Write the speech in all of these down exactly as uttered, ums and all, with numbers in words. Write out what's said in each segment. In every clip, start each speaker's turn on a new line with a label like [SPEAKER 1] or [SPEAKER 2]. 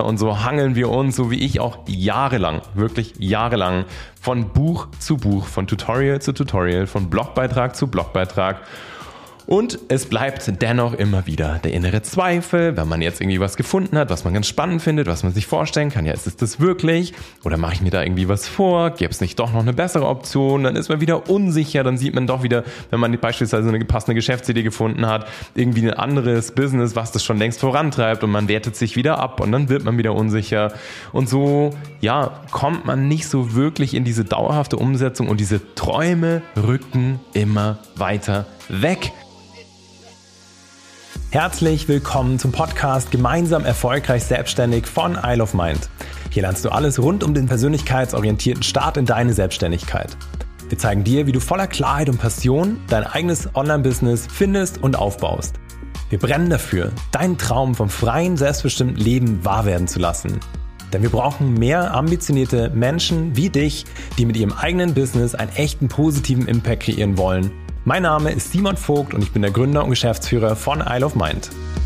[SPEAKER 1] Und so hangeln wir uns, so wie ich auch jahrelang, wirklich jahrelang, von Buch zu Buch, von Tutorial zu Tutorial, von Blogbeitrag zu Blogbeitrag. Und es bleibt dennoch immer wieder der innere Zweifel, wenn man jetzt irgendwie was gefunden hat, was man ganz spannend findet, was man sich vorstellen kann. Ja, ist es das wirklich? Oder mache ich mir da irgendwie was vor? Gäbe es nicht doch noch eine bessere Option? Dann ist man wieder unsicher. Dann sieht man doch wieder, wenn man beispielsweise eine passende Geschäftsidee gefunden hat, irgendwie ein anderes Business, was das schon längst vorantreibt, und man wertet sich wieder ab und dann wird man wieder unsicher. Und so, ja, kommt man nicht so wirklich in diese dauerhafte Umsetzung und diese Träume rücken immer weiter weg. Herzlich willkommen zum Podcast Gemeinsam erfolgreich selbstständig von Isle of Mind. Hier lernst du alles rund um den persönlichkeitsorientierten Start in deine Selbstständigkeit. Wir zeigen dir, wie du voller Klarheit und Passion dein eigenes Online-Business findest und aufbaust. Wir brennen dafür, deinen Traum vom freien, selbstbestimmten Leben wahr werden zu lassen. Denn wir brauchen mehr ambitionierte Menschen wie dich, die mit ihrem eigenen Business einen echten positiven Impact kreieren wollen. Mein Name ist Simon Vogt und ich bin der Gründer und Geschäftsführer von Isle of Mind.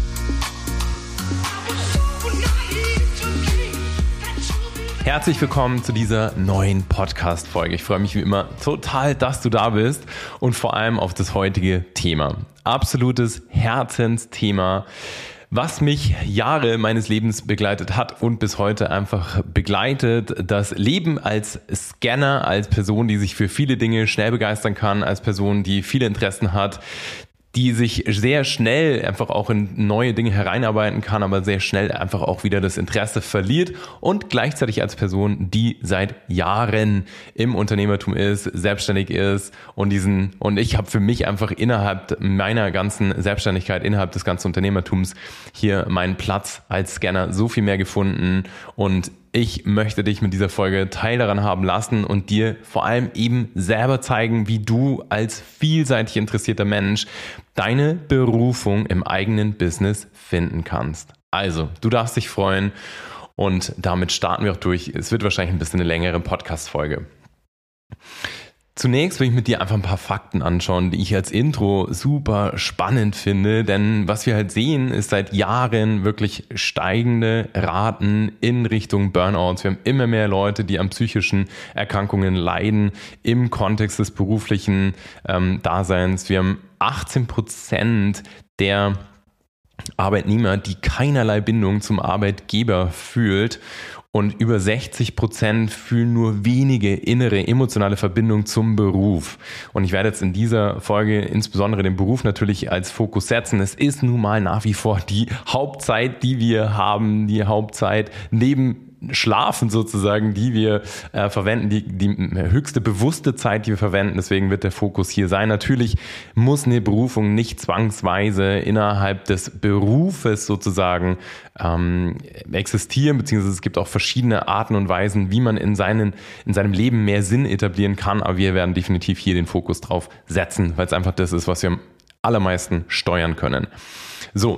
[SPEAKER 1] Herzlich willkommen zu dieser neuen Podcast-Folge. Ich freue mich wie immer total, dass du da bist und vor allem auf das heutige Thema. Absolutes Herzensthema, was mich Jahre meines Lebens begleitet hat und bis heute einfach begleitet. Das Leben als Scanner, als Person, die sich für viele Dinge schnell begeistern kann, als Person, die viele Interessen hat, die sich sehr schnell einfach auch in neue Dinge hereinarbeiten kann, aber sehr schnell einfach auch wieder das Interesse verliert, und gleichzeitig als Person, die seit Jahren im Unternehmertum ist, selbstständig ist und diesen und ich habe für mich einfach innerhalb meiner ganzen Selbstständigkeit, innerhalb des ganzen Unternehmertums hier meinen Platz als Scanner so viel mehr gefunden, und ich möchte dich mit dieser Folge Teil daran haben lassen und dir vor allem eben selber zeigen, wie du als vielseitig interessierter Mensch deine Berufung im eigenen Business finden kannst. Also, du darfst dich freuen, und damit starten wir auch durch. Es wird wahrscheinlich ein bisschen eine längere Podcast-Folge. Zunächst will ich mit dir einfach ein paar Fakten anschauen, die ich als Intro super spannend finde, denn was wir halt sehen, ist seit Jahren wirklich steigende Raten in Richtung Burnouts. Wir haben immer mehr Leute, die an psychischen Erkrankungen leiden im Kontext des beruflichen ähm, Daseins. Wir haben achtzehn Prozent der Arbeitnehmer, die keinerlei Bindung zum Arbeitgeber fühlt. Und über sechzig Prozent fühlen nur wenige innere emotionale Verbindung zum Beruf. Und ich werde jetzt in dieser Folge insbesondere den Beruf natürlich als Fokus setzen. Es ist nun mal nach wie vor die Hauptzeit, die wir haben, die Hauptzeit neben Schlafen sozusagen, die wir äh, verwenden, die, die höchste bewusste Zeit, die wir verwenden. Deswegen wird der Fokus hier sein. Natürlich muss eine Berufung nicht zwangsweise innerhalb des Berufes sozusagen ähm, existieren, beziehungsweise es gibt auch verschiedene Arten und Weisen, wie man in, seinen, in seinem Leben mehr Sinn etablieren kann. Aber wir werden definitiv hier den Fokus drauf setzen, weil es einfach das ist, was wir am allermeisten steuern können. So.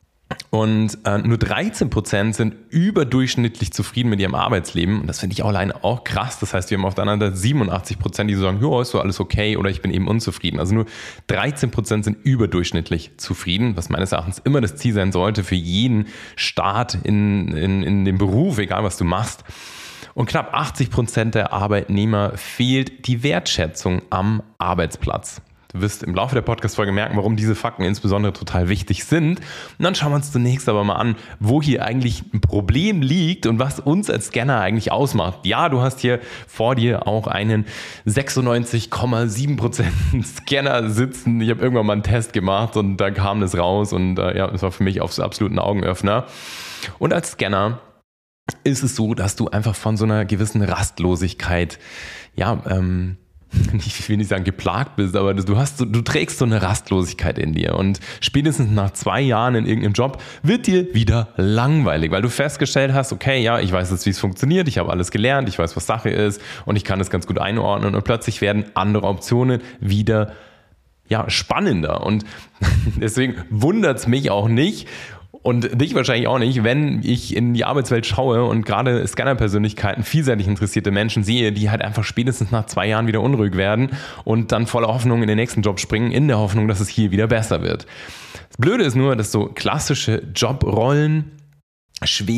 [SPEAKER 1] Und äh, nur dreizehn Prozent sind überdurchschnittlich zufrieden mit ihrem Arbeitsleben. Und das finde ich auch alleine auch krass. Das heißt, wir haben auf der anderen Seite siebenundachtzig Prozent, die so sagen, ja, ist so alles okay, oder ich bin eben unzufrieden. Also nur dreizehn Prozent sind überdurchschnittlich zufrieden, was meines Erachtens immer das Ziel sein sollte für jeden Start in, in, in dem Beruf, egal was du machst. Und knapp achtzig Prozent der Arbeitnehmer fehlt die Wertschätzung am Arbeitsplatz. Du wirst im Laufe der Podcast-Folge merken, warum diese Fakten insbesondere total wichtig sind. Und dann schauen wir uns zunächst aber mal an, wo hier eigentlich ein Problem liegt und was uns als Scanner eigentlich ausmacht. Ja, du hast hier vor dir auch einen sechsundneunzig Komma sieben Prozent Scanner sitzen. Ich habe irgendwann mal einen Test gemacht und da kam das raus, und äh, ja, das war für mich aufs absoluten Augenöffner. Und als Scanner ist es so, dass du einfach von so einer gewissen Rastlosigkeit, ja, ähm, ich will nicht sagen geplagt bist, aber du hast, du trägst so eine Rastlosigkeit in dir, und spätestens nach zwei Jahren in irgendeinem Job wird dir wieder langweilig, weil du festgestellt hast, okay, ja, ich weiß jetzt, wie es funktioniert, ich habe alles gelernt, ich weiß, was Sache ist, und ich kann das ganz gut einordnen, und plötzlich werden andere Optionen wieder ja, spannender, und deswegen wundert es mich auch nicht, und dich wahrscheinlich auch nicht, wenn ich in die Arbeitswelt schaue und gerade Scanner-Persönlichkeiten, vielseitig interessierte Menschen sehe, die halt einfach spätestens nach zwei Jahren wieder unruhig werden und dann voller Hoffnung in den nächsten Job springen, in der Hoffnung, dass es hier wieder besser wird. Das Blöde ist nur, dass so klassische Jobrollen schwer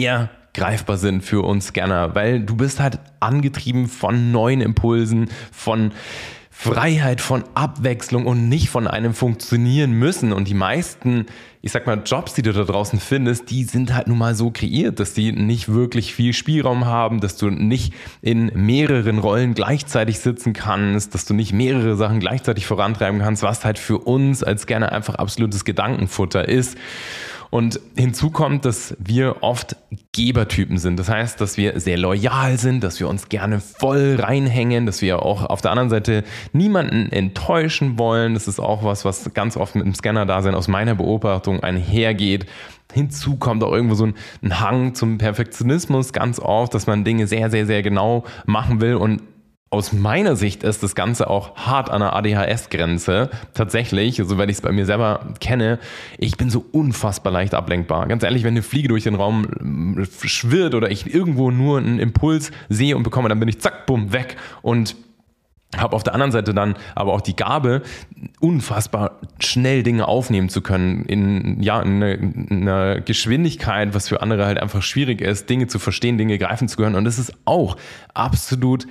[SPEAKER 1] greifbar sind für uns Scanner, weil du bist halt angetrieben von neuen Impulsen, von Freiheit, von Abwechslung und nicht von einem funktionieren müssen. Und die meisten, ich sag mal, Jobs, die du da draußen findest, die sind halt nun mal so kreiert, dass die nicht wirklich viel Spielraum haben, dass du nicht in mehreren Rollen gleichzeitig sitzen kannst, dass du nicht mehrere Sachen gleichzeitig vorantreiben kannst, was halt für uns als Scanner einfach absolutes Gedankenfutter ist. Und hinzu kommt, dass wir oft Gebertypen sind. Das heißt, dass wir sehr loyal sind, dass wir uns gerne voll reinhängen, dass wir auch auf der anderen Seite niemanden enttäuschen wollen. Das ist auch was, was ganz oft mit dem Scanner-Dasein aus meiner Beobachtung einhergeht. Hinzu kommt auch irgendwo so ein, ein Hang zum Perfektionismus ganz oft, dass man Dinge sehr, sehr, sehr genau machen will. Und aus meiner Sicht ist das Ganze auch hart an der A D H S-Grenze. Tatsächlich, also weil ich es bei mir selber kenne, ich bin so unfassbar leicht ablenkbar. Ganz ehrlich, wenn eine Fliege durch den Raum schwirrt oder ich irgendwo nur einen Impuls sehe und bekomme, dann bin ich zack, bumm, weg und habe auf der anderen Seite dann aber auch die Gabe, unfassbar schnell Dinge aufnehmen zu können, in, ja, in einer, in einer Geschwindigkeit, was für andere halt einfach schwierig ist, Dinge zu verstehen, Dinge greifen zu können. Und das ist auch absolut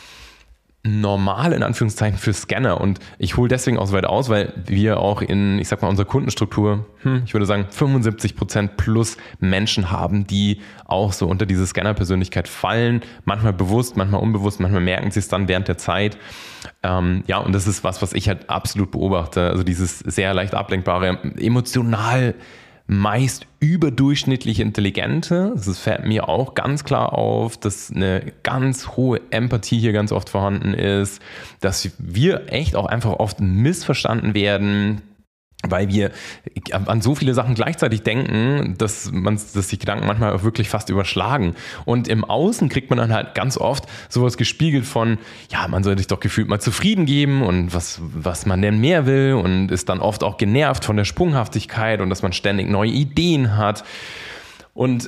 [SPEAKER 1] normal in Anführungszeichen für Scanner, und ich hole deswegen auch so weit aus, weil wir auch in, ich sag mal, unserer Kundenstruktur, hm, ich würde sagen fünfundsiebzig Prozent plus Menschen haben, die auch so unter diese Scanner-Persönlichkeit fallen, manchmal bewusst, manchmal unbewusst, manchmal merken sie es dann während der Zeit. Ähm, ja, und das ist was, was ich halt absolut beobachte, also dieses sehr leicht ablenkbare, emotional meist überdurchschnittlich Intelligente. Das fällt mir auch ganz klar auf, dass eine ganz hohe Empathie hier ganz oft vorhanden ist, dass wir echt auch einfach oft missverstanden werden, weil wir an so viele Sachen gleichzeitig denken, dass man, dass die Gedanken manchmal auch wirklich fast überschlagen. Und im Außen kriegt man dann halt ganz oft sowas gespiegelt von, ja, man soll sich doch gefühlt mal zufrieden geben und was, was man denn mehr will, und ist dann oft auch genervt von der Sprunghaftigkeit und dass man ständig neue Ideen hat. Und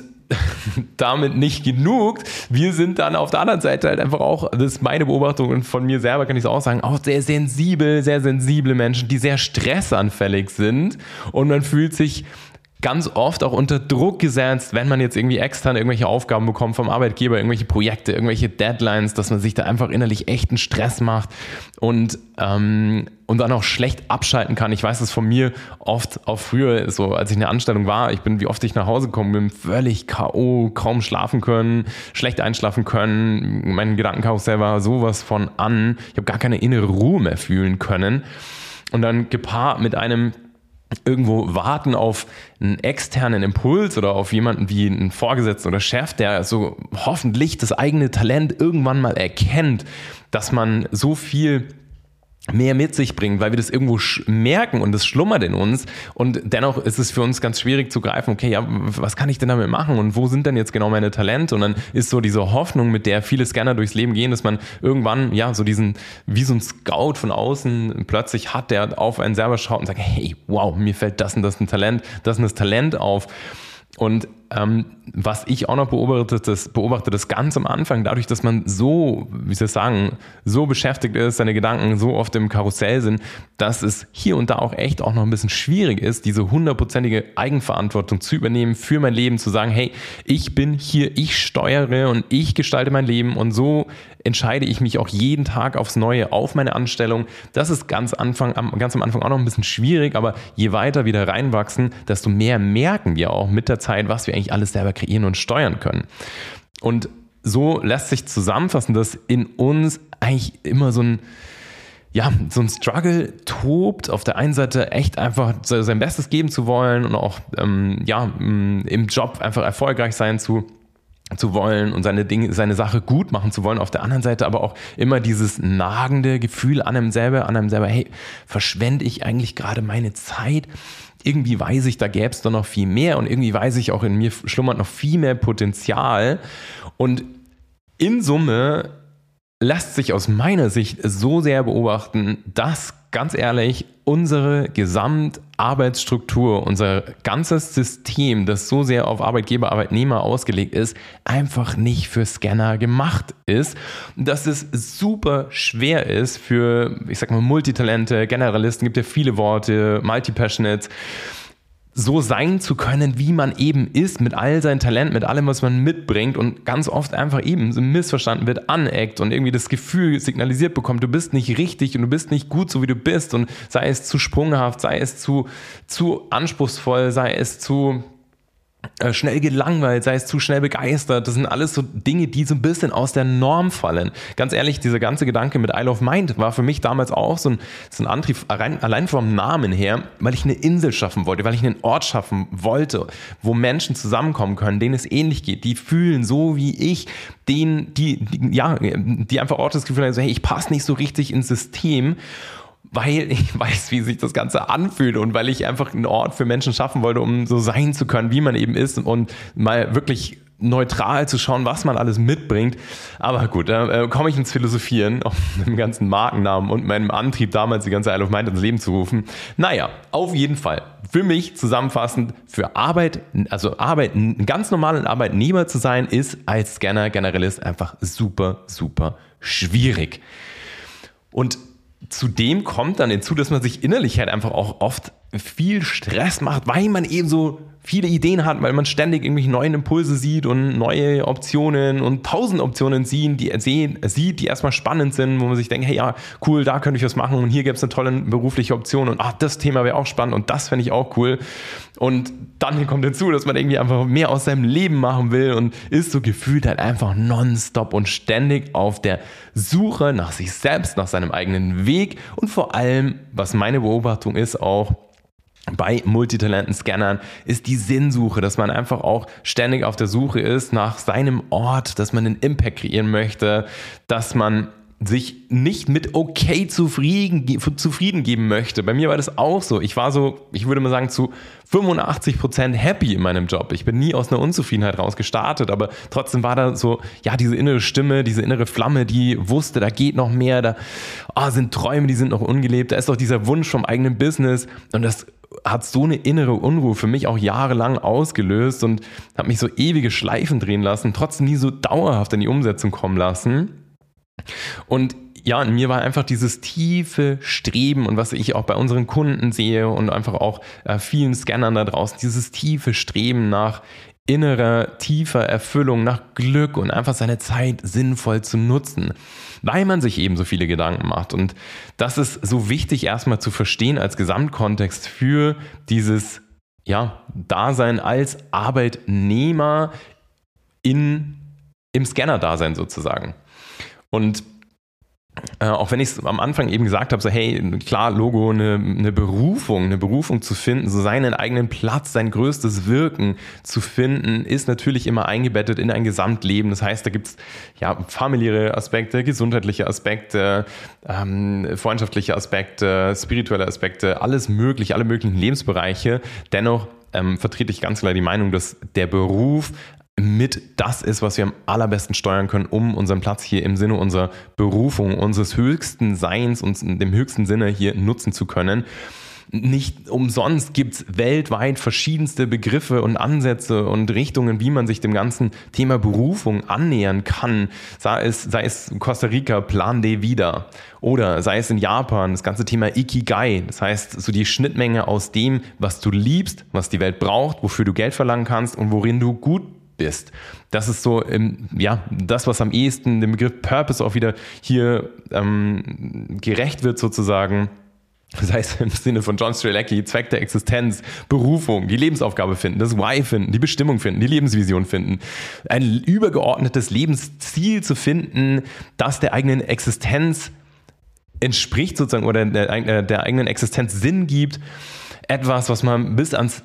[SPEAKER 1] damit nicht genug. Wir sind dann auf der anderen Seite halt einfach auch, das ist meine Beobachtung und von mir selber kann ich es auch sagen, auch sehr sensibel, sehr sensible Menschen, die sehr stressanfällig sind, und man fühlt sich ganz oft auch unter Druck gesetzt, wenn man jetzt irgendwie extern irgendwelche Aufgaben bekommt vom Arbeitgeber, irgendwelche Projekte, irgendwelche Deadlines, dass man sich da einfach innerlich echten Stress macht und, ähm, und dann auch schlecht abschalten kann. Ich weiß das von mir oft auch früher, so als ich in der Anstellung war, ich bin, wie oft ich nach Hause gekommen bin, völlig K O, kaum schlafen können, schlecht einschlafen können, mein Gedankenkarussell war sowas von an, ich habe gar keine innere Ruhe mehr fühlen können, und dann gepaart mit einem irgendwo warten auf einen externen Impuls oder auf jemanden wie einen Vorgesetzten oder Chef, der so hoffentlich das eigene Talent irgendwann mal erkennt, dass man so viel mehr mit sich bringt, weil wir das irgendwo merken und das schlummert in uns, und dennoch ist es für uns ganz schwierig zu greifen, okay, ja, was kann ich denn damit machen und wo sind denn jetzt genau meine Talente? Und dann ist so diese Hoffnung, mit der viele Scanner durchs Leben gehen, dass man irgendwann, ja, so diesen, wie so ein Scout von außen plötzlich hat, der auf einen selber schaut und sagt, hey, wow, mir fällt das und das ein Talent, das und das Talent auf. Und ähm, was ich auch noch beobachte, das beobachte das ganz am Anfang, dadurch, dass man so, wie soll ich sagen, so beschäftigt ist, seine Gedanken so oft im Karussell sind, dass es hier und da auch echt auch noch ein bisschen schwierig ist, diese hundertprozentige Eigenverantwortung zu übernehmen für mein Leben, zu sagen, hey, ich bin hier, ich steuere und ich gestalte mein Leben, und so entscheide ich mich auch jeden Tag aufs Neue auf meine Anstellung. Das ist ganz, Anfang, ganz am Anfang auch noch ein bisschen schwierig, aber je weiter wir da reinwachsen, desto mehr merken wir auch mit der Zeit, was wir eigentlich alles selber kreieren und steuern können. Und so lässt sich zusammenfassen, dass in uns eigentlich immer so ein, ja, so ein Struggle tobt, auf der einen Seite echt einfach sein Bestes geben zu wollen und auch ähm, ja, im Job einfach erfolgreich sein zu zu wollen und seine Dinge, seine Sache gut machen zu wollen. Auf der anderen Seite aber auch immer dieses nagende Gefühl an einem selber, an einem selber, hey, verschwende ich eigentlich gerade meine Zeit? Irgendwie weiß ich, da gäbe es doch noch viel mehr, und irgendwie weiß ich auch, in mir schlummert noch viel mehr Potenzial. Und in Summe lässt sich aus meiner Sicht so sehr beobachten, dass, ganz ehrlich, unsere Gesamtarbeitsstruktur, unser ganzes System, das so sehr auf Arbeitgeber, Arbeitnehmer ausgelegt ist, einfach nicht für Scanner gemacht ist. Dass es super schwer ist für, ich sag mal, Multitalente, Generalisten, gibt ja viele Worte, Multipassionates, so sein zu können, wie man eben ist, mit all seinen Talenten, mit allem, was man mitbringt und ganz oft einfach eben so missverstanden wird, aneckt und irgendwie das Gefühl signalisiert bekommt, du bist nicht richtig und du bist nicht gut, so wie du bist, und sei es zu sprunghaft, sei es zu, zu anspruchsvoll, sei es zu schnell gelangweilt, sei es zu schnell begeistert. Das sind alles so Dinge, die so ein bisschen aus der Norm fallen. Ganz ehrlich, dieser ganze Gedanke mit Isle of Mind war für mich damals auch so ein, so ein Antrieb, allein, allein vom Namen her, weil ich eine Insel schaffen wollte, weil ich einen Ort schaffen wollte, wo Menschen zusammenkommen können, denen es ähnlich geht, die fühlen so wie ich, denen, die, die, ja, die einfach auch das Gefühl haben, so, hey, ich passe nicht so richtig ins System, weil ich weiß, wie sich das Ganze anfühlt und weil ich einfach einen Ort für Menschen schaffen wollte, um so sein zu können, wie man eben ist, und mal wirklich neutral zu schauen, was man alles mitbringt. Aber gut, da äh, komme ich ins Philosophieren auf dem ganzen Markennamen und meinem Antrieb, damals die ganze Isle of Mind ins Leben zu rufen. Naja, auf jeden Fall. Für mich zusammenfassend, für Arbeit, also Arbeit, einen ganz normalen Arbeitnehmer zu sein, ist als Scanner, Generalist einfach super, super schwierig. Und zudem kommt dann hinzu, dass man sich innerlich halt einfach auch oft viel Stress macht, weil man eben so viele Ideen hat, weil man ständig irgendwelche neuen Impulse sieht und neue Optionen und tausend Optionen sehen, die er sehen, sieht, die erstmal spannend sind, wo man sich denkt, hey, ja, cool, da könnte ich was machen und hier gäbe es eine tolle berufliche Option und ach, das Thema wäre auch spannend und das fände ich auch cool. Und dann kommt hinzu, dass man irgendwie einfach mehr aus seinem Leben machen will und ist so gefühlt halt einfach nonstop und ständig auf der Suche nach sich selbst, nach seinem eigenen Weg und vor allem, was meine Beobachtung ist, auch bei Multitalenten-Scannern, ist die Sinnsuche, dass man einfach auch ständig auf der Suche ist nach seinem Ort, dass man einen Impact kreieren möchte, dass man sich nicht mit okay zufrieden, zufrieden geben möchte. Bei mir war das auch so. Ich war so, ich würde mal sagen, zu fünfundachtzig Prozent happy in meinem Job. Ich bin nie aus einer Unzufriedenheit raus gestartet, aber trotzdem war da so, ja, diese innere Stimme, diese innere Flamme, die wusste, da geht noch mehr, da oh, sind Träume, die sind noch ungelebt, da ist doch dieser Wunsch vom eigenen Business, und das hat so eine innere Unruhe für mich auch jahrelang ausgelöst und hat mich so ewige Schleifen drehen lassen, trotzdem nie so dauerhaft in die Umsetzung kommen lassen. Und ja, in mir war einfach dieses tiefe Streben, und was ich auch bei unseren Kunden sehe und einfach auch äh, vielen Scannern da draußen, dieses tiefe Streben nach innerer, tiefer Erfüllung, nach Glück und einfach seine Zeit sinnvoll zu nutzen, weil man sich eben so viele Gedanken macht. Und das ist so wichtig erstmal zu verstehen als Gesamtkontext für dieses, ja, Dasein als Arbeitnehmer in, im Scanner-Dasein sozusagen. Und äh, auch wenn ich es am Anfang eben gesagt habe, so hey, klar, Logo, eine, eine Berufung, eine Berufung zu finden, so seinen eigenen Platz, sein größtes Wirken zu finden, ist natürlich immer eingebettet in ein Gesamtleben. Das heißt, da gibt es ja familiäre Aspekte, gesundheitliche Aspekte, ähm, freundschaftliche Aspekte, spirituelle Aspekte, alles mögliche, alle möglichen Lebensbereiche. Dennoch ähm, vertrete ich ganz klar die Meinung, dass der Beruf mit das ist, was wir am allerbesten steuern können, um unseren Platz hier im Sinne unserer Berufung, unseres höchsten Seins und dem höchsten Sinne hier nutzen zu können. Nicht umsonst gibt es weltweit verschiedenste Begriffe und Ansätze und Richtungen, wie man sich dem ganzen Thema Berufung annähern kann. Sei es, sei es Costa Rica, Plan de Vida, oder sei es in Japan das ganze Thema Ikigai. Das heißt, so die Schnittmenge aus dem, was du liebst, was die Welt braucht, wofür du Geld verlangen kannst und worin du gut bist. Das ist so, ähm, ja, das, was am ehesten dem Begriff Purpose auch wieder hier ähm, gerecht wird sozusagen. Das heißt im Sinne von John Strzelecki, Zweck der Existenz, Berufung, die Lebensaufgabe finden, das Why finden, die Bestimmung finden, die Lebensvision finden, ein übergeordnetes Lebensziel zu finden, das der eigenen Existenz entspricht sozusagen oder der, der eigenen Existenz Sinn gibt. Etwas, was man bis ans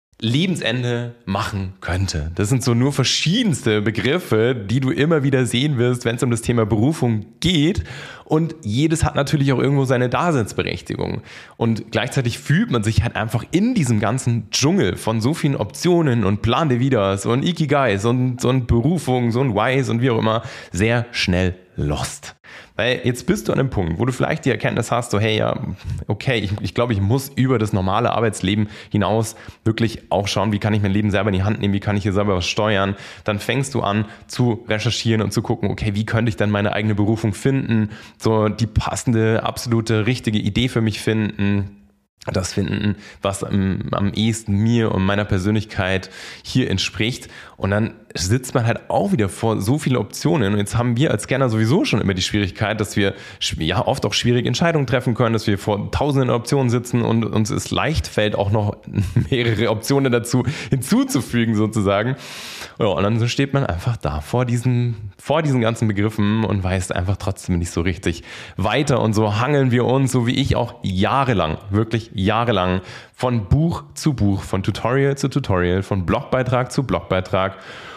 [SPEAKER 1] Lebensende machen könnte. Das sind so nur verschiedenste Begriffe, die du immer wieder sehen wirst, wenn es um das Thema Berufung geht. Und jedes hat natürlich auch irgendwo seine Daseinsberechtigung. Und gleichzeitig fühlt man sich halt einfach in diesem ganzen Dschungel von so vielen Optionen und Plan de Vidas und Ikigais und, und Berufung, so ein Whys und wie auch immer, sehr schnell lost. Weil jetzt bist du an einem Punkt, wo du vielleicht die Erkenntnis hast, so hey, ja, okay, ich, ich glaube, ich muss über das normale Arbeitsleben hinaus wirklich auch schauen, wie kann ich mein Leben selber in die Hand nehmen, wie kann ich hier selber was steuern. Dann fängst du an zu recherchieren und zu gucken, okay, wie könnte ich dann meine eigene Berufung finden, so die passende, absolute, richtige Idee für mich finden. das finden, was am, am ehesten mir und meiner Persönlichkeit hier entspricht. Und dann sitzt man halt auch wieder vor so vielen Optionen. Und jetzt haben wir als Scanner sowieso schon immer die Schwierigkeit, dass wir ja oft auch schwierige Entscheidungen treffen können, dass wir vor tausenden Optionen sitzen und uns es leicht fällt, auch noch mehrere Optionen dazu hinzuzufügen sozusagen. Ja, und dann steht man einfach da vor diesen, vor diesen ganzen Begriffen und weiß einfach trotzdem nicht so richtig weiter. Und so hangeln wir uns, so wie ich auch jahrelang, wirklich jahrelang, von Buch zu Buch, von Tutorial zu Tutorial, von Blogbeitrag zu Blogbeitrag.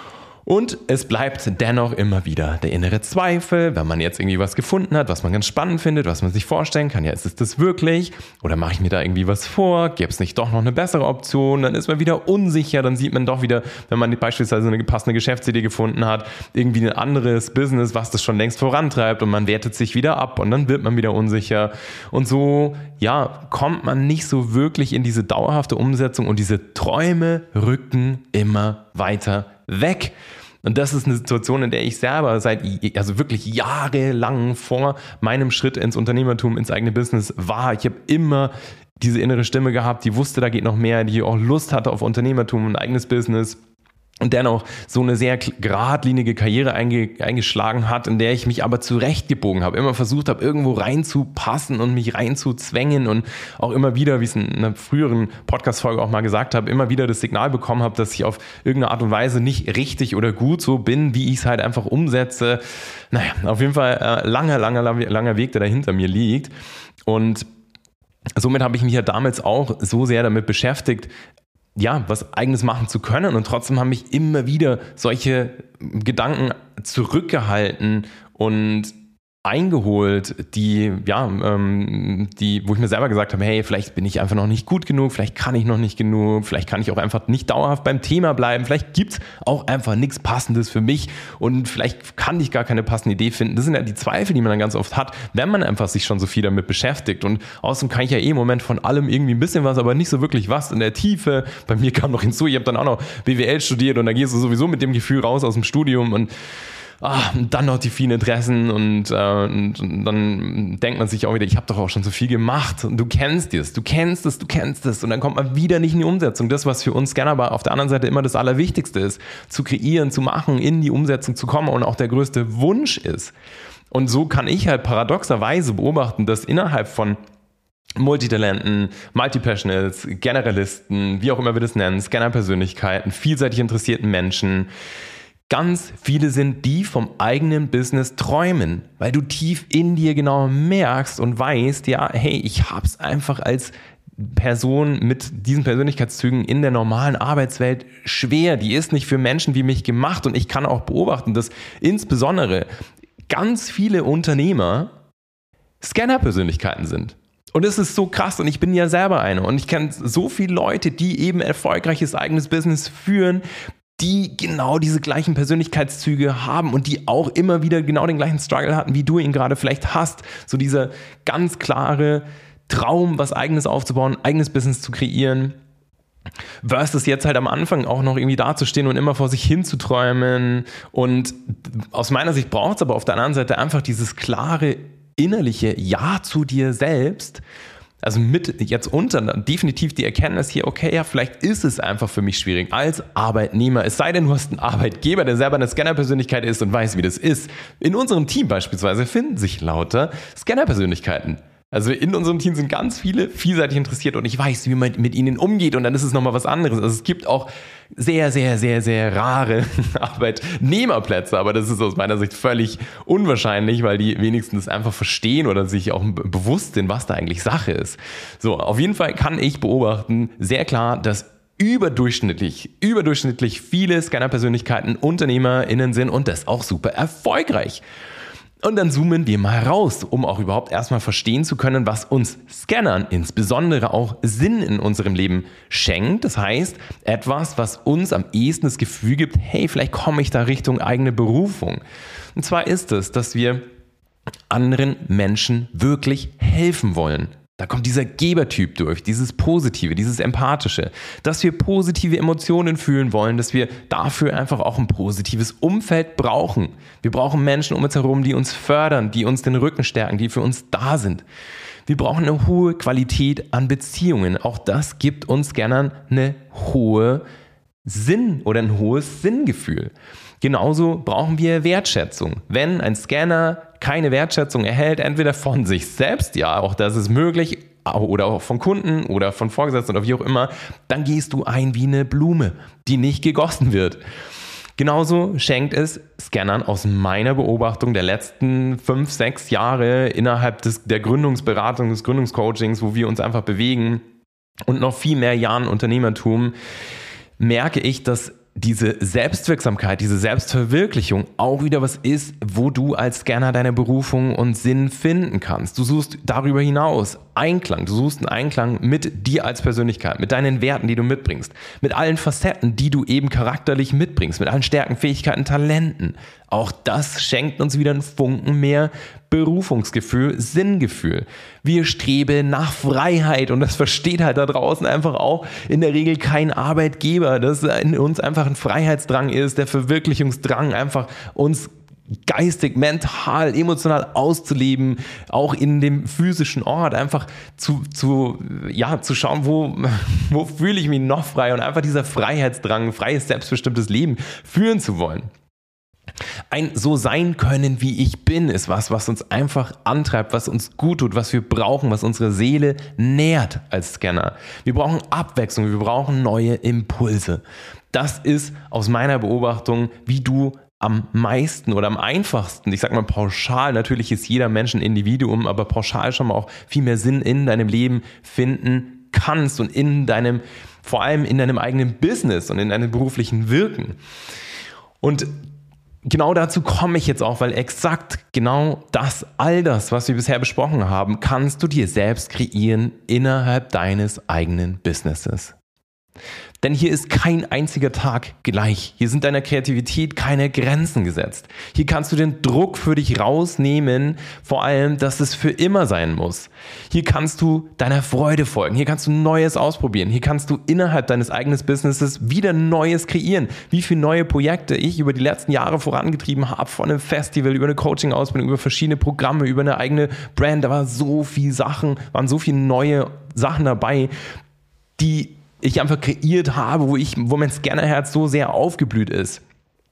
[SPEAKER 1] Und es bleibt dennoch immer wieder der innere Zweifel, wenn man jetzt irgendwie was gefunden hat, was man ganz spannend findet, was man sich vorstellen kann. Ja, ist es das wirklich? Oder mache ich mir da irgendwie was vor? Gäbe es nicht doch noch eine bessere Option? Dann ist man wieder unsicher. Dann sieht man doch wieder, wenn man beispielsweise eine passende Geschäftsidee gefunden hat, irgendwie ein anderes Business, was das schon längst vorantreibt und man wertet sich wieder ab und dann wird man wieder unsicher. Und so, ja, kommt man nicht so wirklich in diese dauerhafte Umsetzung und diese Träume rücken immer weiter weg. Und das ist eine Situation, in der ich selber seit, also wirklich jahrelang vor meinem Schritt ins Unternehmertum, ins eigene Business war. Ich habe immer diese innere Stimme gehabt, die wusste, da geht noch mehr, die auch Lust hatte auf Unternehmertum und eigenes Business. Und dennoch so eine sehr geradlinige Karriere einge, eingeschlagen hat, in der ich mich aber zurechtgebogen habe, immer versucht habe, irgendwo reinzupassen und mich reinzuzwängen und auch immer wieder, wie ich es in einer früheren Podcast-Folge auch mal gesagt habe, immer wieder das Signal bekommen habe, dass ich auf irgendeine Art und Weise nicht richtig oder gut so bin, wie ich es halt einfach umsetze. Naja, auf jeden Fall äh, langer, langer, langer Weg, der da hinter mir liegt. Und somit habe ich mich ja damals auch so sehr damit beschäftigt, ja, was Eigenes machen zu können, und trotzdem haben mich immer wieder solche Gedanken zurückgehalten und eingeholt, die, ja, ähm, die, wo ich mir selber gesagt habe, hey, vielleicht bin ich einfach noch nicht gut genug, vielleicht kann ich noch nicht genug, vielleicht kann ich auch einfach nicht dauerhaft beim Thema bleiben, vielleicht gibt's auch einfach nichts Passendes für mich und vielleicht kann ich gar keine passende Idee finden. Das sind ja die Zweifel, die man dann ganz oft hat, wenn man einfach sich schon so viel damit beschäftigt, und außerdem kann ich ja eh im Moment von allem irgendwie ein bisschen was, aber nicht so wirklich was in der Tiefe. Bei mir kam noch hinzu, ich habe dann auch noch B W L studiert und da gehst du sowieso mit dem Gefühl raus aus dem Studium und Ah, dann noch die vielen Interessen und, äh, und, und dann denkt man sich auch wieder, ich habe doch auch schon so viel gemacht und du kennst es, du kennst es, du kennst es und dann kommt man wieder nicht in die Umsetzung. Das, was für uns Scanner aber auf der anderen Seite immer das Allerwichtigste ist, zu kreieren, zu machen, in die Umsetzung zu kommen und auch der größte Wunsch ist. Und so kann ich halt paradoxerweise beobachten, dass innerhalb von Multitalenten, Multipassionates, Generalisten, wie auch immer wir das nennen, Scanner-Persönlichkeiten, vielseitig interessierten Menschen, ganz viele sind, die vom eigenen Business träumen, weil du tief in dir genau merkst und weißt, ja, hey, ich hab's einfach als Person mit diesen Persönlichkeitszügen in der normalen Arbeitswelt schwer. Die ist nicht für Menschen wie mich gemacht, und ich kann auch beobachten, dass insbesondere ganz viele Unternehmer Scanner-Persönlichkeiten sind. Und es ist so krass, und ich bin ja selber eine, und ich kenne so viele Leute, die eben erfolgreiches eigenes Business führen, die genau diese gleichen Persönlichkeitszüge haben und die auch immer wieder genau den gleichen Struggle hatten, wie du ihn gerade vielleicht hast. So dieser ganz klare Traum, was Eigenes aufzubauen, eigenes Business zu kreieren, versus jetzt halt am Anfang auch noch irgendwie dazustehen und immer vor sich hin zu träumen. Und aus meiner Sicht braucht es aber auf der anderen Seite einfach dieses klare innerliche Ja zu dir selbst. Also mit jetzt unter definitiv die Erkenntnis hier, okay, ja, vielleicht ist es einfach für mich schwierig als Arbeitnehmer. Es sei denn, du hast einen Arbeitgeber, der selber eine Scanner-Persönlichkeit ist und weiß, wie das ist. In unserem Team beispielsweise finden sich lauter Scanner-Persönlichkeiten. Also in unserem Team sind ganz viele vielseitig interessiert und ich weiß, wie man mit ihnen umgeht, und dann ist es nochmal was anderes. Also es gibt auch sehr, sehr, sehr, sehr rare Arbeitnehmerplätze, aber das ist aus meiner Sicht völlig unwahrscheinlich, weil die wenigsten das einfach verstehen oder sich auch bewusst sind, was da eigentlich Sache ist. So, auf jeden Fall kann ich beobachten, sehr klar, dass überdurchschnittlich, überdurchschnittlich viele Scanner-Persönlichkeiten UnternehmerInnen sind und das auch super erfolgreich. Und dann zoomen wir mal raus, um auch überhaupt erstmal verstehen zu können, was uns Scannern insbesondere auch Sinn in unserem Leben schenkt. Das heißt, etwas, was uns am ehesten das Gefühl gibt, hey, vielleicht komme ich da Richtung eigene Berufung. Und zwar ist es, dass wir anderen Menschen wirklich helfen wollen. Da kommt dieser Gebertyp durch, dieses Positive, dieses Empathische, dass wir positive Emotionen fühlen wollen, dass wir dafür einfach auch ein positives Umfeld brauchen. Wir brauchen Menschen um uns herum, die uns fördern, die uns den Rücken stärken, die für uns da sind. Wir brauchen eine hohe Qualität an Beziehungen. Auch das gibt uns Scannern eine hohe Sinn oder ein hohes Sinngefühl. Genauso brauchen wir Wertschätzung. Wenn ein Scanner keine Wertschätzung erhält, entweder von sich selbst, ja, auch das ist möglich, oder auch von Kunden oder von Vorgesetzten oder wie auch immer, dann gehst du ein wie eine Blume, die nicht gegossen wird. Genauso schenkt es Scannern aus meiner Beobachtung der letzten fünf, sechs Jahre innerhalb des, der Gründungsberatung, des Gründungscoachings, wo wir uns einfach bewegen und noch viel mehr Jahren Unternehmertum, merke ich, dass diese Selbstwirksamkeit, diese Selbstverwirklichung auch wieder was ist, wo du als Scanner deine Berufung und Sinn finden kannst. Du suchst darüber hinaus Einklang, du suchst einen Einklang mit dir als Persönlichkeit, mit deinen Werten, die du mitbringst, mit allen Facetten, die du eben charakterlich mitbringst, mit allen Stärken, Fähigkeiten, Talenten. Auch das schenkt uns wieder einen Funken mehr Berufungsgefühl, Sinngefühl. Wir streben nach Freiheit und das versteht halt da draußen einfach auch in der Regel kein Arbeitgeber, dass in uns einfach ein Freiheitsdrang ist, der Verwirklichungsdrang, einfach uns geistig, mental, emotional auszuleben, auch in dem physischen Ort einfach zu, zu, ja, zu schauen, wo, wo fühle ich mich noch frei und einfach dieser Freiheitsdrang, freies, selbstbestimmtes Leben führen zu wollen. Ein so sein können, wie ich bin, ist was, was uns einfach antreibt, was uns gut tut, was wir brauchen, was unsere Seele nährt als Scanner. Wir brauchen Abwechslung, wir brauchen neue Impulse. Das ist aus meiner Beobachtung, wie du am meisten oder am einfachsten, ich sag mal pauschal, natürlich ist jeder Mensch ein Individuum, aber pauschal schon mal auch viel mehr Sinn in deinem Leben finden kannst und in deinem, vor allem in deinem eigenen Business und in deinem beruflichen Wirken. Und genau dazu komme ich jetzt auch, weil exakt genau das, all das, was wir bisher besprochen haben, kannst du dir selbst kreieren innerhalb deines eigenen Businesses. Denn hier ist kein einziger Tag gleich. Hier sind deiner Kreativität keine Grenzen gesetzt. Hier kannst du den Druck für dich rausnehmen, vor allem, dass es für immer sein muss. Hier kannst du deiner Freude folgen. Hier kannst du Neues ausprobieren. Hier kannst du innerhalb deines eigenen Businesses wieder Neues kreieren. Wie viele neue Projekte ich über die letzten Jahre vorangetrieben habe, von einem Festival, über eine Coaching-Ausbildung, über verschiedene Programme, über eine eigene Brand. Da war so viel Sachen, waren so viele neue Sachen dabei, die ich einfach kreiert habe, wo ich, wo mein Scannerherz so sehr aufgeblüht ist.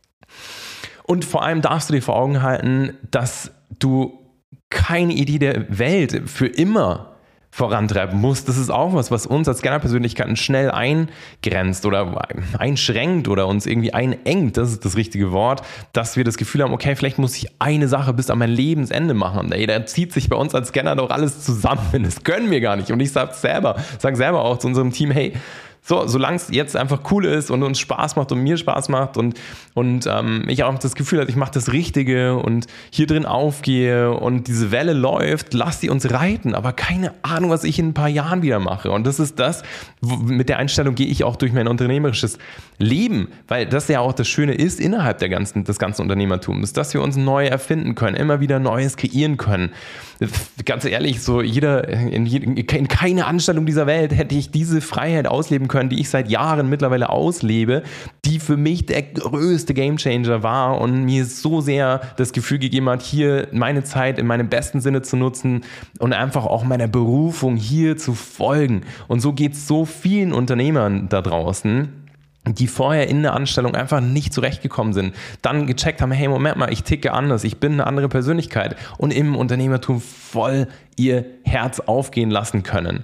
[SPEAKER 1] Und vor allem darfst du dir vor Augen halten, dass du keine Idee der Welt für immer vorantreiben musst. Das ist auch was, was uns als Scanner-Persönlichkeiten schnell eingrenzt oder einschränkt oder uns irgendwie einengt. Das ist das richtige Wort, dass wir das Gefühl haben, okay, vielleicht muss ich eine Sache bis an mein Lebensende machen. Ey, da zieht sich bei uns als Scanner doch alles zusammen. Das können wir gar nicht. Und ich sage selber, sage selber auch zu unserem Team, hey, so, solange es jetzt einfach cool ist und uns Spaß macht und mir Spaß macht und, und ähm, ich auch das Gefühl habe, ich mache das Richtige und hier drin aufgehe und diese Welle läuft, lass sie uns reiten, aber keine Ahnung, was ich in ein paar Jahren wieder mache. Und das ist das, wo, mit der Einstellung gehe ich auch durch mein unternehmerisches Leben, weil das ja auch das Schöne ist innerhalb der ganzen, des ganzen Unternehmertums, dass wir uns neu erfinden können, immer wieder Neues kreieren können. Ganz ehrlich, so jeder, in, in keine Anstellung dieser Welt hätte ich diese Freiheit ausleben können, die ich seit Jahren mittlerweile auslebe, die für mich der größte Gamechanger war und mir so sehr das Gefühl gegeben hat, hier meine Zeit in meinem besten Sinne zu nutzen und einfach auch meiner Berufung hier zu folgen. Und so geht es so vielen Unternehmern da draußen, die vorher in der Anstellung einfach nicht zurechtgekommen sind, dann gecheckt haben, hey, Moment mal, ich ticke anders, ich bin eine andere Persönlichkeit und im Unternehmertum voll ihr Herz aufgehen lassen können.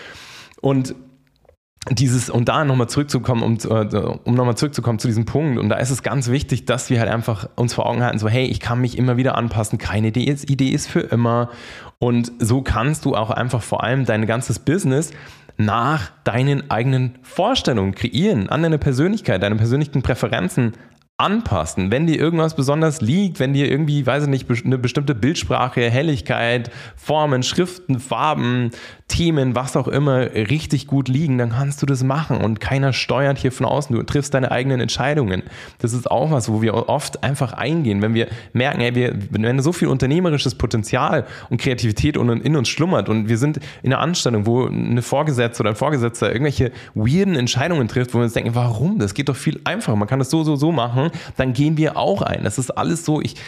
[SPEAKER 1] Und dieses, um da nochmal zurückzukommen, um, um nochmal zurückzukommen zu diesem Punkt, und da ist es ganz wichtig, dass wir halt einfach uns vor Augen halten, so hey, ich kann mich immer wieder anpassen, keine Idee ist, Idee ist für immer, und so kannst du auch einfach vor allem dein ganzes Business nach deinen eigenen Vorstellungen kreieren, an deine Persönlichkeit, deine persönlichen Präferenzen anpassen. Wenn dir irgendwas besonders liegt, wenn dir irgendwie, weiß ich nicht, eine bestimmte Bildsprache, Helligkeit, Formen, Schriften, Farben, Themen, was auch immer richtig gut liegen, dann kannst du das machen und keiner steuert hier von außen. Du triffst deine eigenen Entscheidungen. Das ist auch was, wo wir oft einfach eingehen, wenn wir merken, hey, wir, wenn so viel unternehmerisches Potenzial und Kreativität in uns schlummert und wir sind in einer Anstellung, wo eine Vorgesetzte oder ein Vorgesetzter irgendwelche weirden Entscheidungen trifft, wo wir uns denken, warum? Das geht doch viel einfacher. Man kann das so, so, so machen. Dann gehen wir auch ein. Das ist alles so, ich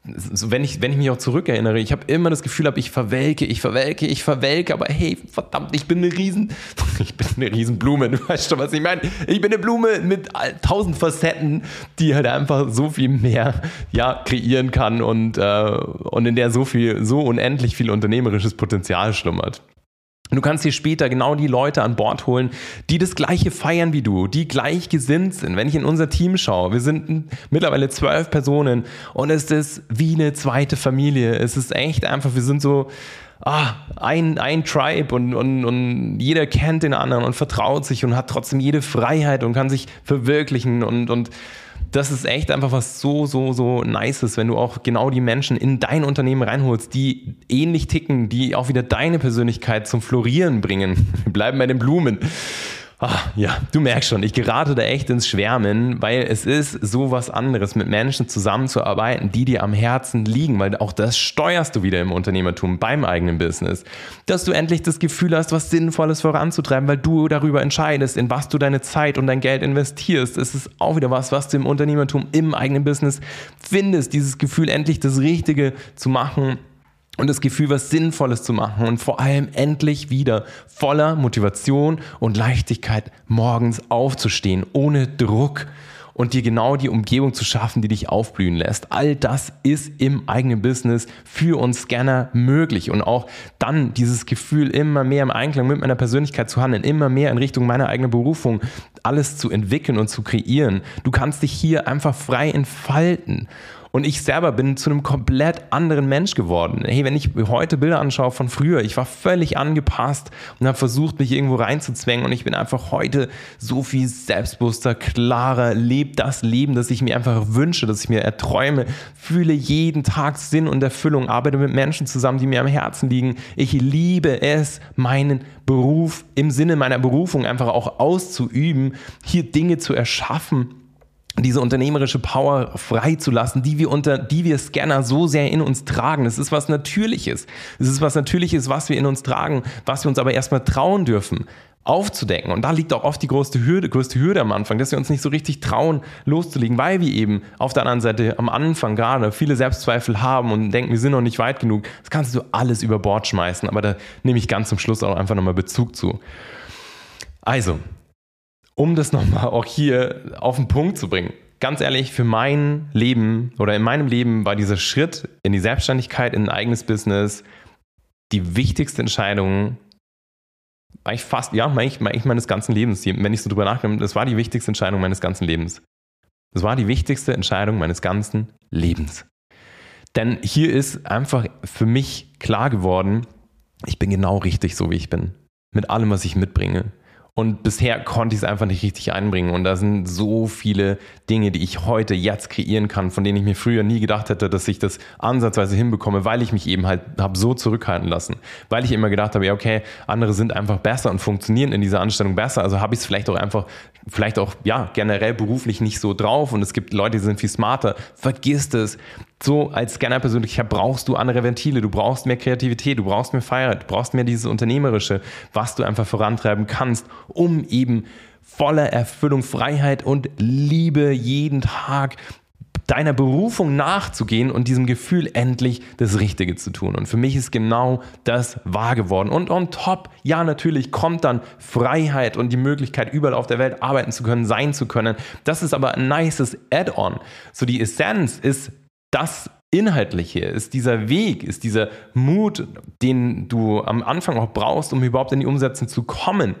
[SPEAKER 1] so wenn ich, wenn ich mich auch zurückerinnere, ich habe immer das Gefühl, ich verwelke, ich verwelke, ich verwelke, aber hey, verdammt, ich bin eine Riesen, ich bin eine Riesenblume, du weißt schon, was ich meine. Ich bin eine Blume mit tausend Facetten, die halt einfach so viel mehr, ja, kreieren kann und, äh, und in der so viel, so unendlich viel unternehmerisches Potenzial schlummert. Du kannst dir später genau die Leute an Bord holen, die das Gleiche feiern wie du, die gleichgesinnt sind. Wenn ich in unser Team schaue, wir sind mittlerweile zwölf Personen und es ist wie eine zweite Familie. Es ist echt einfach, wir sind so ah, ein, ein Tribe und, und, und jeder kennt den anderen und vertraut sich und hat trotzdem jede Freiheit und kann sich verwirklichen und, und das ist echt einfach was so, so, so Nices, wenn du auch genau die Menschen in dein Unternehmen reinholst, die ähnlich ticken, die auch wieder deine Persönlichkeit zum Florieren bringen. Wir bleiben bei den Blumen. Ach, ja, du merkst schon, ich gerate da echt ins Schwärmen, weil es ist so was anderes, mit Menschen zusammenzuarbeiten, die dir am Herzen liegen, weil auch das steuerst du wieder im Unternehmertum, beim eigenen Business. Dass du endlich das Gefühl hast, was Sinnvolles voranzutreiben, weil du darüber entscheidest, in was du deine Zeit und dein Geld investierst. Es ist auch wieder was, was du im Unternehmertum, im eigenen Business findest. Dieses Gefühl, endlich das Richtige zu machen. Und das Gefühl, was Sinnvolles zu machen und vor allem endlich wieder voller Motivation und Leichtigkeit morgens aufzustehen, ohne Druck und dir genau die Umgebung zu schaffen, die dich aufblühen lässt. All das ist im eigenen Business für uns Scanner möglich und auch dann dieses Gefühl, immer mehr im Einklang mit meiner Persönlichkeit zu handeln, immer mehr in Richtung meiner eigenen Berufung, alles zu entwickeln und zu kreieren. Du kannst dich hier einfach frei entfalten. Und ich selber bin zu einem komplett anderen Mensch geworden. Hey, wenn ich heute Bilder anschaue von früher, ich war völlig angepasst und habe versucht, mich irgendwo reinzuzwängen und ich bin einfach heute so viel selbstbewusster, klarer, lebe das Leben, das ich mir einfach wünsche, das ich mir erträume, fühle jeden Tag Sinn und Erfüllung, arbeite mit Menschen zusammen, die mir am Herzen liegen. Ich liebe es, meinen Beruf im Sinne meiner Berufung einfach auch auszuüben, hier Dinge zu erschaffen, diese unternehmerische Power freizulassen, die wir unter, die wir Scanner so sehr in uns tragen. Das ist was Natürliches. Das ist was Natürliches, was wir in uns tragen, was wir uns aber erstmal trauen dürfen, aufzudecken. Und da liegt auch oft die größte Hürde, größte Hürde am Anfang, dass wir uns nicht so richtig trauen, loszulegen, weil wir eben auf der anderen Seite am Anfang gerade viele Selbstzweifel haben und denken, wir sind noch nicht weit genug. Das kannst du alles über Bord schmeißen, aber da nehme ich ganz zum Schluss auch einfach nochmal Bezug zu. Also, um das nochmal auch hier auf den Punkt zu bringen. Ganz ehrlich, für mein Leben oder in meinem Leben war dieser Schritt in die Selbstständigkeit, in ein eigenes Business die wichtigste Entscheidung, eigentlich fast, ja, eigentlich, eigentlich meines ganzen Lebens. Wenn ich so drüber nachdenke, das war die wichtigste Entscheidung meines ganzen Lebens. Das war die wichtigste Entscheidung meines ganzen Lebens. Denn hier ist einfach für mich klar geworden, ich bin genau richtig so, wie ich bin. Mit allem, was ich mitbringe. Und bisher konnte ich es einfach nicht richtig einbringen. Und da sind so viele Dinge, die ich heute jetzt kreieren kann, von denen ich mir früher nie gedacht hätte, dass ich das ansatzweise hinbekomme, weil ich mich eben halt habe so zurückhalten lassen. Weil ich immer gedacht habe, ja okay, andere sind einfach besser und funktionieren in dieser Anstellung besser. Also habe ich es vielleicht auch einfach, vielleicht auch ja generell beruflich nicht so drauf. Und es gibt Leute, die sind viel smarter. Vergiss das. So als Scanner-Persönlichkeit brauchst du andere Ventile, du brauchst mehr Kreativität, du brauchst mehr Freiheit, du brauchst mehr dieses Unternehmerische, was du einfach vorantreiben kannst, um eben voller Erfüllung, Freiheit und Liebe jeden Tag deiner Berufung nachzugehen und diesem Gefühl endlich das Richtige zu tun. Und für mich ist genau das wahr geworden. Und on top, ja natürlich, kommt dann Freiheit und die Möglichkeit, überall auf der Welt arbeiten zu können, sein zu können. Das ist aber ein nices Add-on. So die Essenz ist das Inhaltliche, ist dieser Weg, ist dieser Mut, den du am Anfang auch brauchst, um überhaupt in die Umsetzung zu kommen.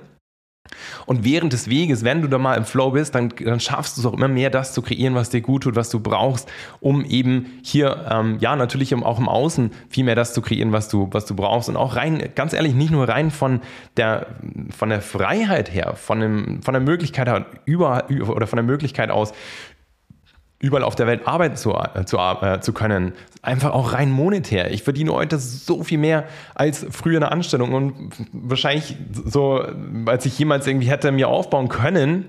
[SPEAKER 1] Und während des Weges, wenn du da mal im Flow bist, dann, dann schaffst du es auch immer mehr, das zu kreieren, was dir gut tut, was du brauchst, um eben hier, ähm, ja, natürlich auch im Außen viel mehr das zu kreieren, was du, was du brauchst. Und auch rein, ganz ehrlich, nicht nur rein von der, von der Freiheit her, von, dem, von der Möglichkeit her, über, oder von der Möglichkeit aus, überall auf der Welt arbeiten zu, zu, äh, zu können. Einfach auch rein monetär. Ich verdiene heute so viel mehr als früher eine Anstellung und wahrscheinlich so, als ich jemals irgendwie hätte mir aufbauen können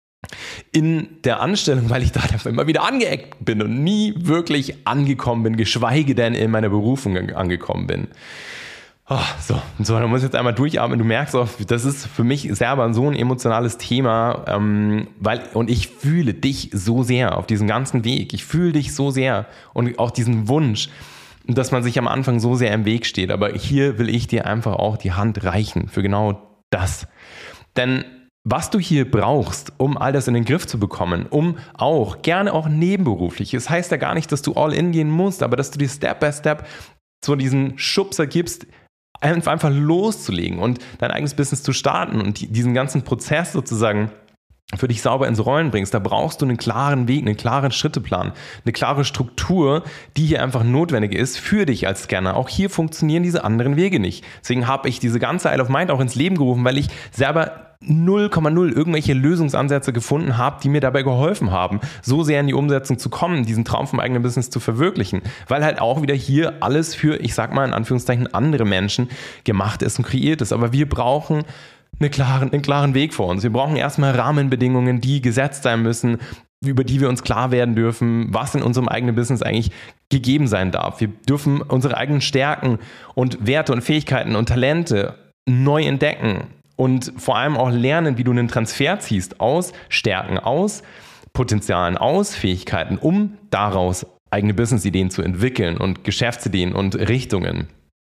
[SPEAKER 1] in der Anstellung, weil ich da immer wieder angeeckt bin und nie wirklich angekommen bin, geschweige denn in meiner Berufung angekommen bin. Oh, so, so, da muss ich jetzt einmal durchatmen. Du merkst auch, das ist für mich selber so ein emotionales Thema, ähm, weil, und ich fühle dich so sehr auf diesem ganzen Weg. Ich fühle dich so sehr und auch diesen Wunsch, dass man sich am Anfang so sehr im Weg steht. Aber hier will ich dir einfach auch die Hand reichen für genau das. Denn was du hier brauchst, um all das in den Griff zu bekommen, um auch, gerne auch nebenberuflich, es heißt ja gar nicht, dass du all in gehen musst, aber dass du dir Step by Step so diesen Schubser gibst, einfach loszulegen und dein eigenes Business zu starten und diesen ganzen Prozess sozusagen für dich sauber ins Rollen bringst, da brauchst du einen klaren Weg, einen klaren Schritteplan, eine klare Struktur, die hier einfach notwendig ist für dich als Scanner. Auch hier funktionieren diese anderen Wege nicht. Deswegen habe ich diese ganze Isle of Mind auch ins Leben gerufen, weil ich selber null Komma null irgendwelche Lösungsansätze gefunden habe, die mir dabei geholfen haben, so sehr in die Umsetzung zu kommen, diesen Traum vom eigenen Business zu verwirklichen. Weil halt auch wieder hier alles für, ich sag mal in Anführungszeichen, andere Menschen gemacht ist und kreiert ist. Aber wir brauchen einen klaren, einen klaren Weg vor uns. Wir brauchen erstmal Rahmenbedingungen, die gesetzt sein müssen, über die wir uns klar werden dürfen, was in unserem eigenen Business eigentlich gegeben sein darf. Wir dürfen unsere eigenen Stärken und Werte und Fähigkeiten und Talente neu entdecken. Und vor allem auch lernen, wie du einen Transfer ziehst aus Stärken, aus Potenzialen, aus Fähigkeiten, um daraus eigene Business-Ideen zu entwickeln und Geschäftsideen und Richtungen.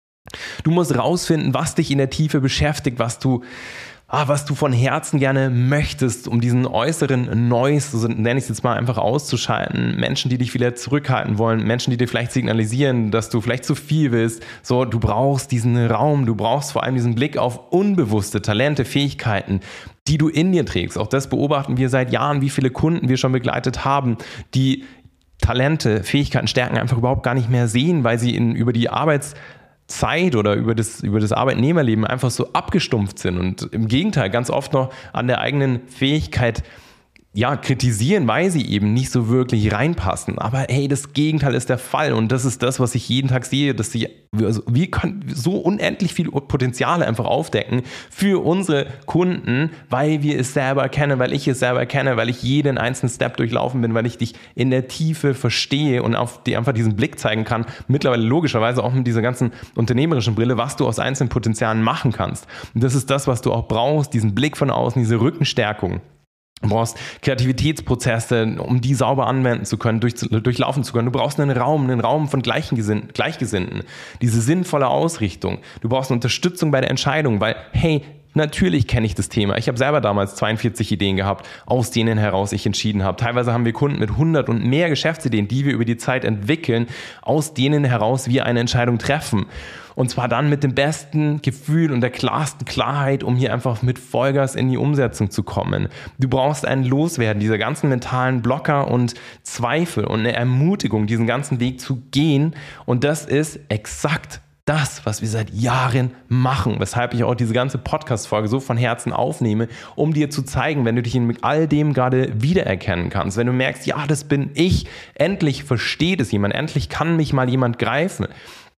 [SPEAKER 1] Du musst rausfinden, was dich in der Tiefe beschäftigt, was du, ah, was du von Herzen gerne möchtest, um diesen äußeren Noise, so nenne ich es jetzt mal, einfach auszuschalten. Menschen, die dich wieder zurückhalten wollen, Menschen, die dir vielleicht signalisieren, dass du vielleicht zu viel willst. So, du brauchst diesen Raum, du brauchst vor allem diesen Blick auf unbewusste Talente, Fähigkeiten, die du in dir trägst. Auch das beobachten wir seit Jahren, wie viele Kunden wir schon begleitet haben, die Talente, Fähigkeiten, Stärken einfach überhaupt gar nicht mehr sehen, weil sie in, über die Arbeits Zeit oder über das, über das Arbeitnehmerleben einfach so abgestumpft sind und im Gegenteil ganz oft noch an der eigenen Fähigkeit ja, kritisieren, weil sie eben nicht so wirklich reinpassen. Aber hey, das Gegenteil ist der Fall und das ist das, was ich jeden Tag sehe, dass sie, also wir können so unendlich viele Potenziale einfach aufdecken für unsere Kunden, weil wir es selber erkennen, weil ich es selber erkenne, weil ich jeden einzelnen Step durchlaufen bin, weil ich dich in der Tiefe verstehe und auf dir einfach diesen Blick zeigen kann, mittlerweile logischerweise auch mit dieser ganzen unternehmerischen Brille, was du aus einzelnen Potenzialen machen kannst. Und das ist das, was du auch brauchst, diesen Blick von außen, diese Rückenstärkung. Du brauchst Kreativitätsprozesse, um die sauber anwenden zu können, durch, durchlaufen zu können. Du brauchst einen Raum, einen Raum von Gleichgesinnten, Gleichgesinnten, diese sinnvolle Ausrichtung. Du brauchst Unterstützung bei der Entscheidung, weil, hey, natürlich kenne ich das Thema. Ich habe selber damals zweiundvierzig Ideen gehabt, aus denen heraus ich entschieden habe. Teilweise haben wir Kunden mit hundert und mehr Geschäftsideen, die wir über die Zeit entwickeln, aus denen heraus wir eine Entscheidung treffen. Und zwar dann mit dem besten Gefühl und der klarsten Klarheit, um hier einfach mit Vollgas in die Umsetzung zu kommen. Du brauchst ein Loswerden dieser ganzen mentalen Blocker und Zweifel und eine Ermutigung, diesen ganzen Weg zu gehen. Und das ist exakt das, was wir seit Jahren machen, weshalb ich auch diese ganze Podcast-Folge so von Herzen aufnehme, um dir zu zeigen, wenn du dich in all dem gerade wiedererkennen kannst, wenn du merkst, ja, das bin ich, endlich versteht es jemand, endlich kann mich mal jemand greifen,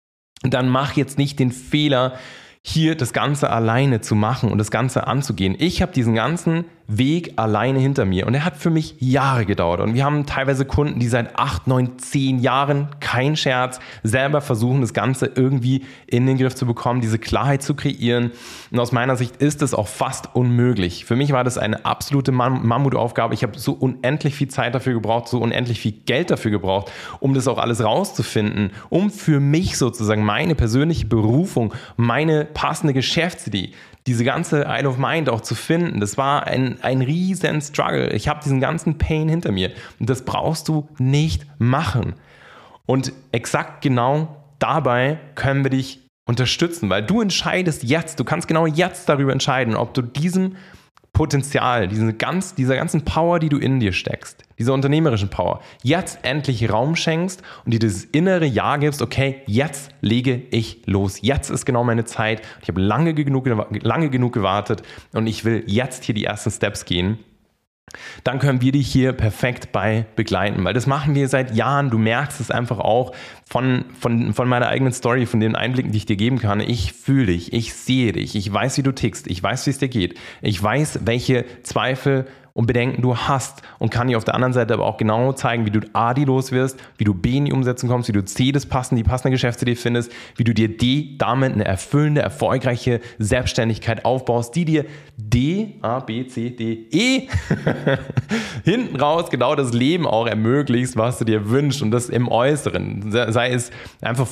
[SPEAKER 1] dann mach jetzt nicht den Fehler, hier das Ganze alleine zu machen und das Ganze anzugehen. Ich habe diesen ganzen Weg alleine hinter mir und er hat für mich Jahre gedauert und wir haben teilweise Kunden, die seit acht, neun, zehn Jahren, kein Scherz, selber versuchen, das Ganze irgendwie in den Griff zu bekommen, diese Klarheit zu kreieren und aus meiner Sicht ist es auch fast unmöglich. Für mich war das eine absolute Mam- Mammutaufgabe. Ich habe so unendlich viel Zeit dafür gebraucht, so unendlich viel Geld dafür gebraucht, um das auch alles rauszufinden, um für mich sozusagen meine persönliche Berufung, meine passende Geschäftsidee, diese ganze Isle of Mind auch zu finden, das war ein, ein riesen Struggle. Ich habe diesen ganzen Pain hinter mir und das brauchst du nicht machen. Und exakt genau dabei können wir dich unterstützen, weil du entscheidest jetzt, du kannst genau jetzt darüber entscheiden, ob du diesem Potenzial, diese ganz, dieser ganzen Power, die du in dir steckst, dieser unternehmerischen Power, jetzt endlich Raum schenkst und dir dieses innere Ja gibst, okay, jetzt lege ich los, jetzt ist genau meine Zeit, ich habe lange genug, lange genug gewartet und ich will jetzt hier die ersten Steps gehen. Dann können wir dich hier perfekt bei begleiten, weil das machen wir seit Jahren. Du merkst es einfach auch von, von, von meiner eigenen Story, von den Einblicken, die ich dir geben kann. Ich fühle dich, ich sehe dich, ich weiß, wie du tickst, ich weiß, wie es dir geht. Ich weiß, welche Zweifel und Bedenken du hast und kann dir auf der anderen Seite aber auch genau zeigen, wie du A, die los wirst, wie du B, in die Umsetzung kommst, wie du C, das passende, die passende Geschäftsidee findest, wie du dir D, damit eine erfüllende, erfolgreiche Selbstständigkeit aufbaust, die dir D, A, B, C, D, E hinten raus genau das Leben auch ermöglicht, was du dir wünschst und das im Äußeren. Sei es einfach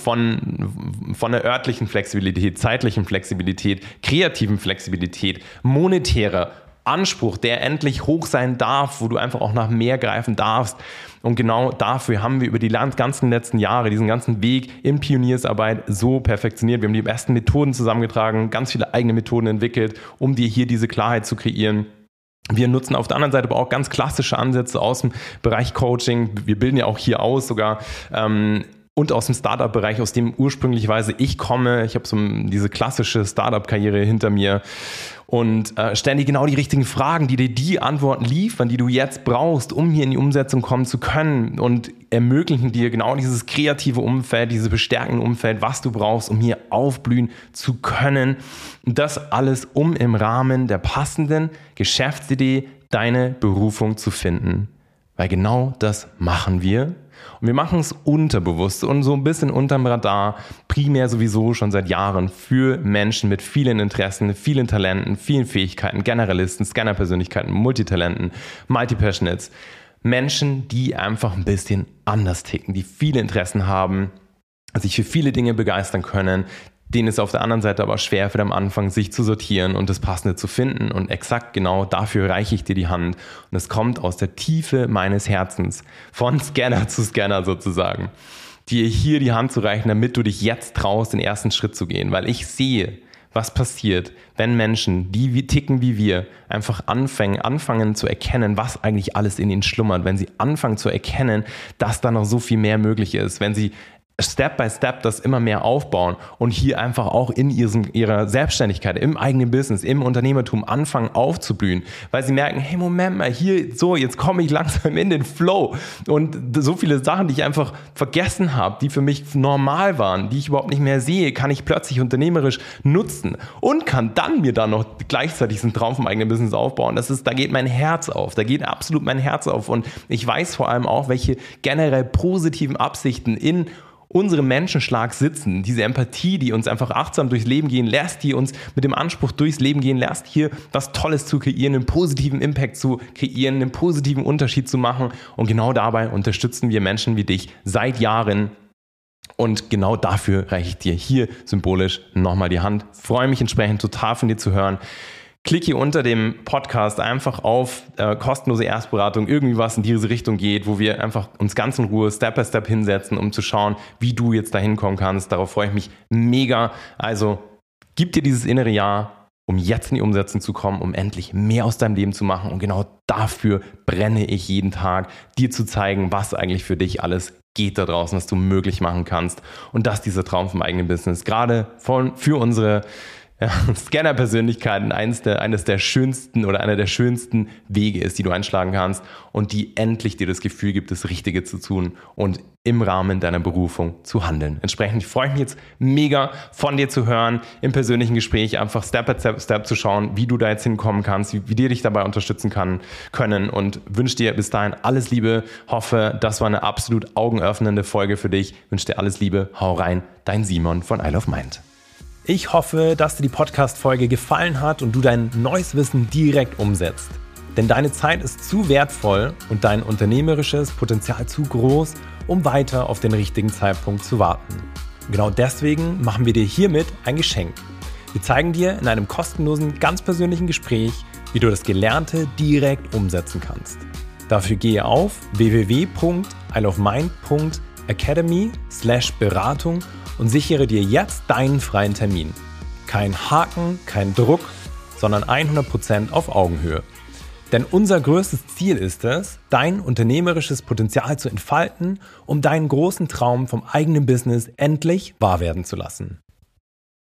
[SPEAKER 1] von, von der örtlichen Flexibilität, zeitlichen Flexibilität, kreativen Flexibilität, monetärer Anspruch, der endlich hoch sein darf, wo du einfach auch nach mehr greifen darfst. Und genau dafür haben wir über die ganzen letzten Jahre diesen ganzen Weg in Pioniersarbeit so perfektioniert. Wir haben die besten Methoden zusammengetragen, ganz viele eigene Methoden entwickelt, um dir hier diese Klarheit zu kreieren. Wir nutzen auf der anderen Seite aber auch ganz klassische Ansätze aus dem Bereich Coaching. Wir bilden ja auch hier aus sogar ähm, und aus dem Startup-Bereich, aus dem ursprünglicherweise ich komme. Ich habe so diese klassische Startup-Karriere hinter mir und äh, stellen dir genau die richtigen Fragen, die dir die Antworten liefern, die du jetzt brauchst, um hier in die Umsetzung kommen zu können und ermöglichen dir genau dieses kreative Umfeld, dieses bestärkende Umfeld, was du brauchst, um hier aufblühen zu können. Und das alles, um im Rahmen der passenden Geschäftsidee deine Berufung zu finden. Weil genau das machen wir. Und wir machen es unterbewusst und so ein bisschen unterm Radar, primär sowieso schon seit Jahren für Menschen mit vielen Interessen, vielen Talenten, vielen Fähigkeiten, Generalisten, Scanner-Persönlichkeiten, Multitalenten, Multipassionates. Menschen, die einfach ein bisschen anders ticken, die viele Interessen haben, sich für viele Dinge begeistern können, denen es auf der anderen Seite aber schwer wird am Anfang, sich zu sortieren und das Passende zu finden. Und exakt genau dafür reiche ich dir die Hand. Und es kommt aus der Tiefe meines Herzens, von Scanner zu Scanner sozusagen, dir hier die Hand zu reichen, damit du dich jetzt traust, den ersten Schritt zu gehen. Weil ich sehe, was passiert, wenn Menschen, die wie ticken wie wir, einfach anfangen, anfangen zu erkennen, was eigentlich alles in ihnen schlummert. Wenn sie anfangen zu erkennen, dass da noch so viel mehr möglich ist. Wenn sie Step by Step das immer mehr aufbauen und hier einfach auch in ihrem, ihrer Selbstständigkeit, im eigenen Business, im Unternehmertum anfangen aufzublühen, weil sie merken, hey, Moment mal, hier, so, jetzt komme ich langsam in den Flow und so viele Sachen, die ich einfach vergessen habe, die für mich normal waren, die ich überhaupt nicht mehr sehe, kann ich plötzlich unternehmerisch nutzen und kann dann mir dann noch gleichzeitig diesen Traum vom eigenen Business aufbauen. Das ist, da geht mein Herz auf, da geht absolut mein Herz auf und ich weiß vor allem auch, welche generell positiven Absichten in unserem Menschenschlag sitzen, diese Empathie, die uns einfach achtsam durchs Leben gehen lässt, die uns mit dem Anspruch durchs Leben gehen lässt, hier was Tolles zu kreieren, einen positiven Impact zu kreieren, einen positiven Unterschied zu machen. Und genau dabei unterstützen wir Menschen wie dich seit Jahren. Und genau dafür reiche ich dir hier symbolisch nochmal die Hand. Freue mich entsprechend total von dir zu hören. Klick hier unter dem Podcast einfach auf äh, kostenlose Erstberatung, irgendwie was in diese Richtung geht, wo wir einfach uns ganz in Ruhe Step by Step hinsetzen, um zu schauen, wie du jetzt da hinkommen kannst. Darauf freue ich mich mega. Also gib dir dieses innere Jahr, um jetzt in die Umsetzung zu kommen, um endlich mehr aus deinem Leben zu machen. Und genau dafür brenne ich jeden Tag, dir zu zeigen, was eigentlich für dich alles geht da draußen, was du möglich machen kannst. Und dass dieser Traum vom eigenen Business gerade von, für unsere Ja, Scanner-Persönlichkeiten eines der, eines der schönsten oder einer der schönsten Wege ist, die du einschlagen kannst und die endlich dir das Gefühl gibt, das Richtige zu tun und im Rahmen deiner Berufung zu handeln. Entsprechend freue ich mich jetzt mega von dir zu hören, im persönlichen Gespräch einfach Step by Step, Step zu schauen, wie du da jetzt hinkommen kannst, wie, wie dir dich dabei unterstützen kann, können und wünsche dir bis dahin alles Liebe, hoffe, das war eine absolut augenöffnende Folge für dich, wünsche dir alles Liebe, hau rein, dein Simon von I Love Mind. Ich hoffe, dass dir die Podcast-Folge gefallen hat und du dein neues Wissen direkt umsetzt. Denn deine Zeit ist zu wertvoll und dein unternehmerisches Potenzial zu groß, um weiter auf den richtigen Zeitpunkt zu warten. Und genau deswegen machen wir dir hiermit ein Geschenk. Wir zeigen dir in einem kostenlosen, ganz persönlichen Gespräch, wie du das Gelernte direkt umsetzen kannst. Dafür gehe auf w w w punkt i love mind punkt academy slash Beratung und sichere dir jetzt deinen freien Termin. Kein Haken, kein Druck, sondern hundert Prozent auf Augenhöhe. Denn unser größtes Ziel ist es, dein unternehmerisches Potenzial zu entfalten, um deinen großen Traum vom eigenen Business endlich wahr werden zu lassen.